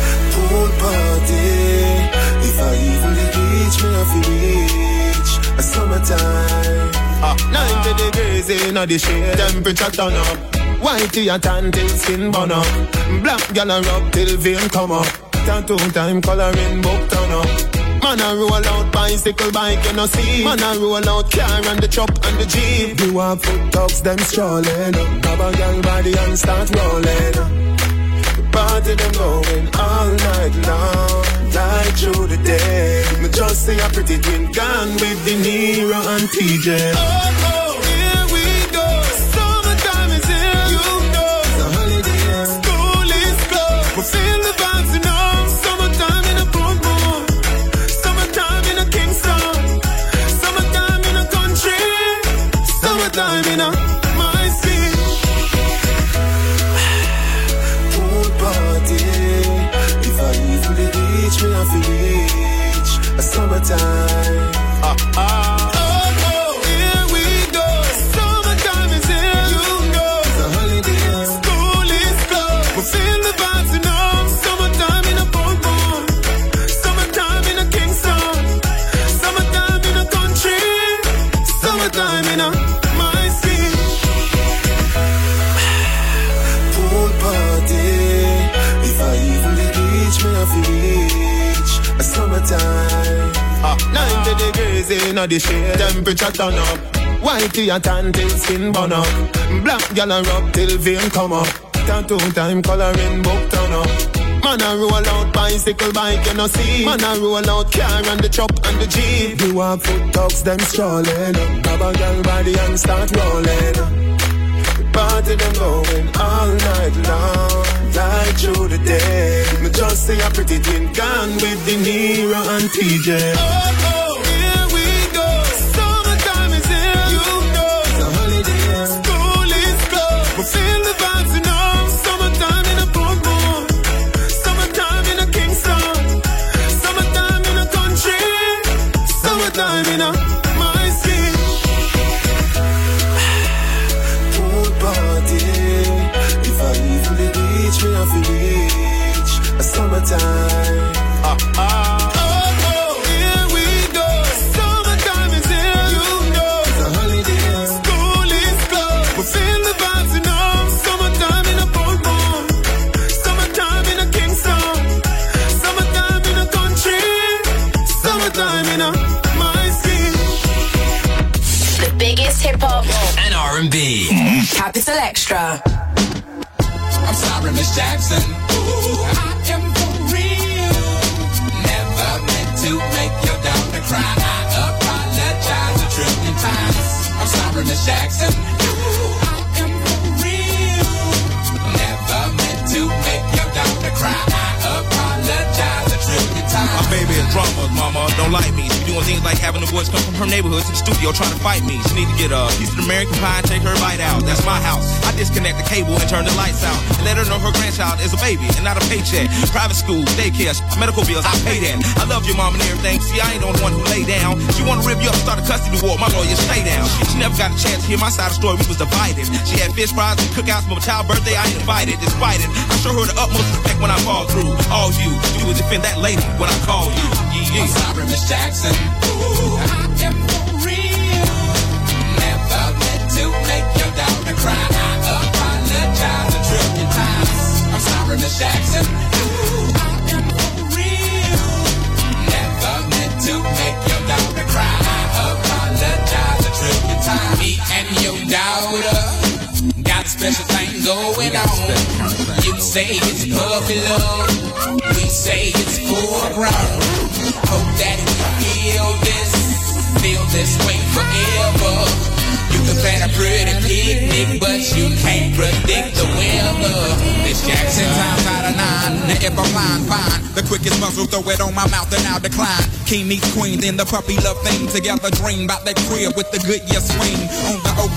Pool party. If I even the beach, me have to reach a summertime. Uh, ninety degrees in the shade, temperature turn up. Whitey and tan till skin burn up. Black gal a rub till vein come up. Tattoo time coloring book turn up. Man a roll out bicycle bike you no see. Man a roll out car and the chop and the jeep. You want foot dogs them strolling. Grab a gal body and start rolling. The party them going all night long, right through the day. Me just see a pretty twin gone with De Niro and T J. Oh, oh, here we go. Summertime is here. You know it's a holiday. School is closed. We feel the vibes, you know. Summertime in a boom boom. Summertime in a Kingston. Summertime in a country. Summertime in a my city. Pool party. If I even the beach, me have to reach a summertime. Ah ah. Summertime. Uh, ninety degrees in the shade, temperature turn up. Whitey and tan till skin burn up. Black gal a rub till vein come up. Tattoo time coloring book turn up. Man a roll out bicycle bike you no see. Man a roll out car and the chop and the jeep. You want foot dogs them strolling. Grab a gal body and start rolling. Party them going all night long, right through the day. Me just see a pretty twin gone with De Niro and T J. Oh, oh, here we go. Summertime is here. You know it's a holiday. School is closed. We feel the vibes, you know. Summertime in a boom boom. Summertime in a Kingston. Summertime in a country. Summertime in a my city. Party. If I even the beach, me have to reach a summertime. Ah ah. Oh oh, here we go. Summertime is here. You know it's a holiday. School is closed. We feel the vibes, you know. Summertime in a boom boom. Summertime in a Kingston. Summertime in a country. Summertime in a my city. The biggest hip hop and R and B. Capital Extra. I'm sorry, Miss Jackson. Ooh, I am for real. Never meant to make your daughter cry. I apologize a trillion times. I'm sorry, Miss Jackson. Ooh, I am for real. Never meant to make your daughter cry. I apologize a trillion times. My baby is drama, mama. Don't like me. She doing things like having the boys come from her neighborhood to the studio trying to fight me. She need to get a piece of American pie and take her bite out. That's my house. I disconnect the cable and turn the lights out and let her know her grandchild is a baby and not a paycheck. Private school, daycare, medical bills, I pay that. I love your mom and everything. See, I ain't the one who lay down. She wanna rip you up, start a custody war. My lawyer, stay down. She, she never got a chance to hear my side of the story. We was divided. She had fish fries and cookouts for my child's birthday. I ain't invited. Despite it, I show her the utmost respect when I fall through. All you do is defend that lady when I call you. Yeah, yeah. I'm sorry, Miss Jackson. Ooh, I am for real. Never meant to make your daughter cry. I apologize a trillion times. I'm sorry, Miss Jackson. Ooh, I am for real. Never meant to make your daughter cry. I apologize a trillion times. Me and your daughter got a special thing going on. You say it's puppy love. We say it's full grown. Hope that we feel this, feel this way forever. You can plan a pretty picnic, but you can't predict the weather. This Jackson times out of nine. Now if I'm lying, fine. The quickest muzzle, throw it on my mouth and I'll decline. King meets queen, then the puppy love thing. Together dream about that crib with the good yes swing. On the O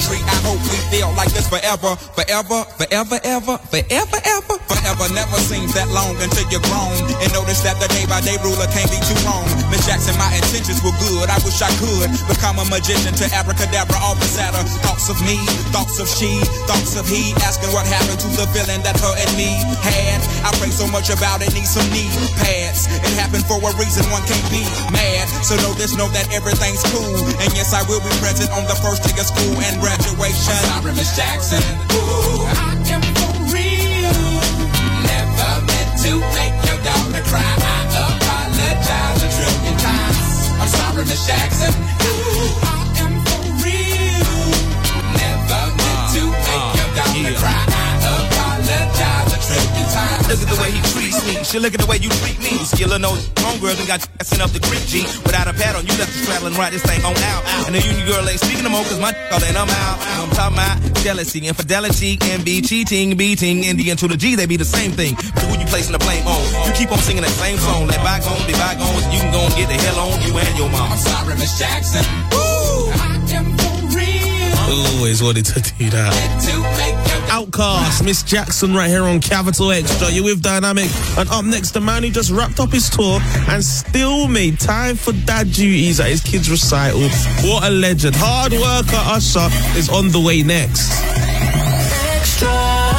tree. I hope we feel like this forever, forever, forever, ever, forever, ever, forever. Never seems that long until you're grown and notice that the day by day ruler can't be too wrong. Miss Jackson, my intentions were good. I wish I could become a magician to abracadabra, all the sadder. Thoughts of me, thoughts of she, thoughts of he, asking what happened to the feeling that her and me had. I pray so much about it, need some knee pads. It happened for a reason, one can't be mad. So know this, know that everything's cool. And yes, I will be present on the first day of school and graduation. I'm sorry, Miss Jackson. Ooh, I am for real. Never meant to make your daughter cry. I apologize a trillion times. I'm sorry, Miss Jackson. Ooh, I am for real. Never meant to make your daughter cry. I apologize a trillion times. Look at the way he treats me. She look at the way you treat me. Skillin' those homegirls and got you sent up the creek, G. Without a pad on, you left the straddle and ride this thing on out. And the union girl ain't speaking no more, cause my all and I'm out. I'm talking about jealousy, infidelity, envy, cheating, beating, and the N to the G, they be the same thing. But who you placing the blame on? You keep on singing that same song. Let bygones be bygones, you can go and get the hell on you and your mom. I'm sorry, Miss Jackson. Ooh, I am for real. Always wanted to do that. Outcast, Miss Jackson right here on Capital Extra. You're with Dynamic. And up next, the man who just wrapped up his tour and still made time for dad duties at his kids' recital. What a legend. Hard worker Usher is on the way next. Extra.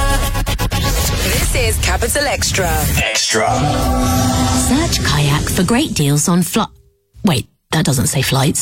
This is Capital Extra. Extra. Search Kayak for great deals on flight. Wait, that doesn't say flights.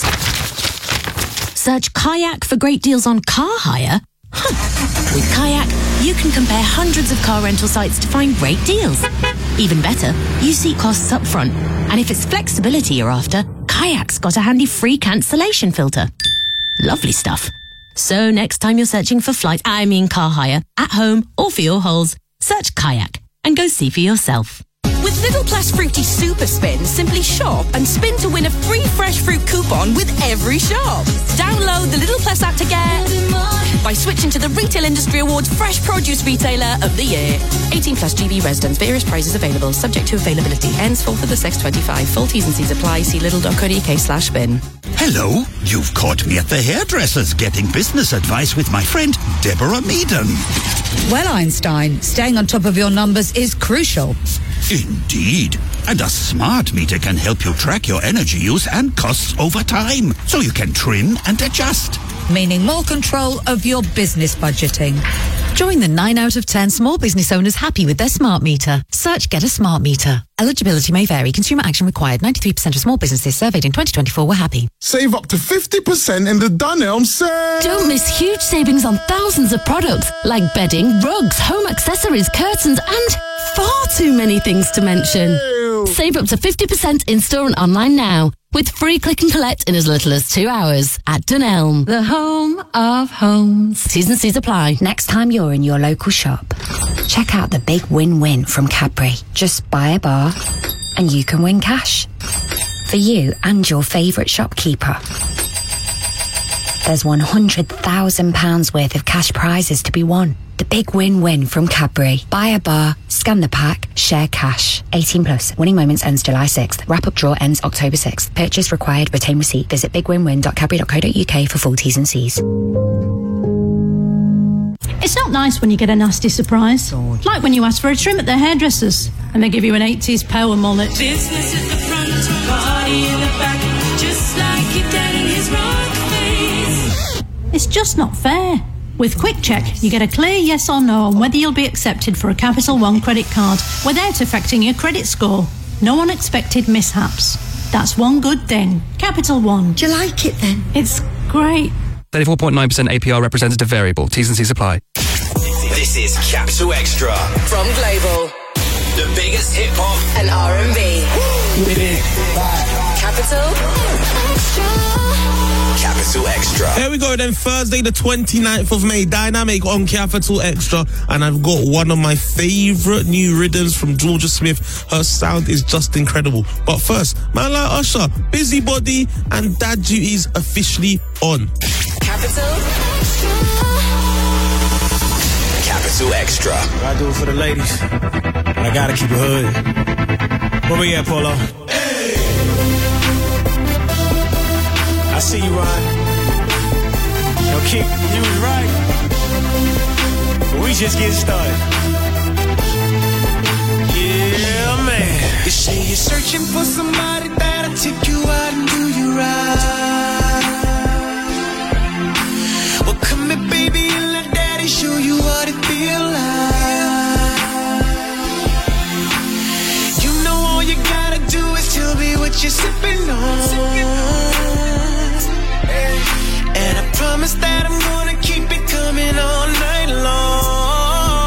Search Kayak for great deals on car hire. Huh. With Kayak, you can compare hundreds of car rental sites to find great deals. Even better, you see costs up front. And if it's flexibility you're after, Kayak's got a handy free cancellation filter. Lovely stuff. So next time you're searching for flight, I mean car hire, at home or for your holes, search Kayak and go see for yourself. With Little Plus Fruity Super Spin, simply shop and spin to win a free fresh fruit coupon with every shop. Download the Little Plus app to get by switching to the Retail Industry Awards Fresh Produce Retailer of the Year. eighteen plus G B residents. Various prizes available. Subject to availability. Ends fourth of the sixth twenty-five. Full T's and C's apply. See lidl.co.uk slash spin. Hello. You've caught me at the hairdresser's getting business advice with my friend Deborah Meaden. Well, Einstein, staying on top of your numbers is crucial. Indeed. And a smart meter can help you track your energy use and costs over time, so you can trim and adjust. Meaning more control of your business budgeting. Join the nine out of ten small business owners happy with their smart meter. Search Get a Smart Meter. Eligibility may vary. Consumer action required. ninety-three percent of small businesses surveyed in twenty twenty-four were happy. Save up to fifty percent in the Dunelm sale. Don't miss huge savings on thousands of products like bedding, rugs, home accessories, curtains, and far too many things to mention. Ew. Save up to fifty percent in-store and online now with free click and collect in as little as two hours at Dunelm, The home of homes. T's and C's apply. Next time you're in your local shop, check out the big win-win from Cadbury. Just buy a bar and you can win cash for you and your favourite shopkeeper. There's one hundred thousand pounds worth of cash prizes to be won. The big win-win from Cadbury. Buy a bar, scan the pack, share cash. eighteen plus. Winning moments ends July sixth. Wrap-up draw ends October sixth. Purchase required. Retain receipt. Visit big win win dot cadbury dot co dot uk for full T's and C's. It's not nice when you get a nasty surprise. God. Like when you ask for a trim at the hairdressers and they give you an eighties power mullet. Business at the front, party in the back, just like your dad and his rock face. It's just not fair. With Quick Check, you get a clear yes or no on whether you'll be accepted for a Capital One credit card without affecting your credit score. No unexpected mishaps. That's one good thing. Capital One. Do you like it then? It's great. thirty-four point nine percent A P R representative variable. T's and C's apply. This is Capital Extra. From Global. The biggest hip hop and R and B. Capital Extra. Capital Extra. Here we go then, Thursday the twenty-ninth of May, Dynamic on Capital Extra, and I've got one of my favourite new rhythms from Georgia Smith. Her sound is just incredible. But first, man like Usher, Busybody and Dad Duties officially on. Capital Capital Extra. I do it for the ladies, but I gotta keep it hood. Where we at, Polo? Hey! I see you, Ron. Yo, keep you just getting started. Yeah, man. You say you're searching for somebody that'll take you out and do you right. Well, come here, baby, and let daddy show you what it feel like. You know all you gotta do is tell me what you're sipping on. And I promise that I'm gonna keep it coming all night long.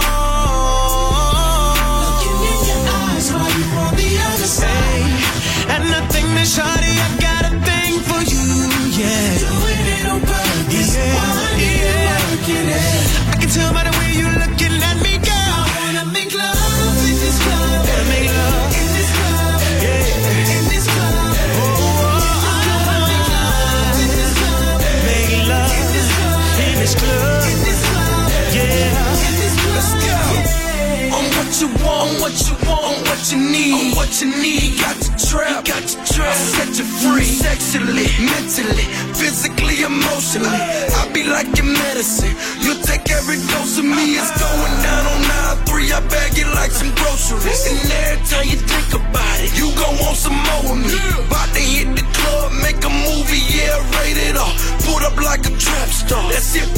Looking in your eyes while you on the other side. And nothing to shawty, I got a thing for you, yeah. Doing it on purpose, yeah, yeah. I can tell by the way you're looking at me, girl. I wanna make love in this club. Wanna make love in this club, yeah. In this club, oh, oh, I wanna make love in this club. Make love in this club, in this club, in this club, yeah. In this club, let's go. On what you want, what you want, what you need, on what you need. Got to trap, got to trap. I'll set you free, sexually, mentally, physically, emotionally. I be like your medicine. You take every dose of me. It's going down on nine three. I bag it like some groceries. And every time you think about it, you gon' want some more of me. About to hit the club, make a movie, yeah, rated R. Put up like a trap star. That's it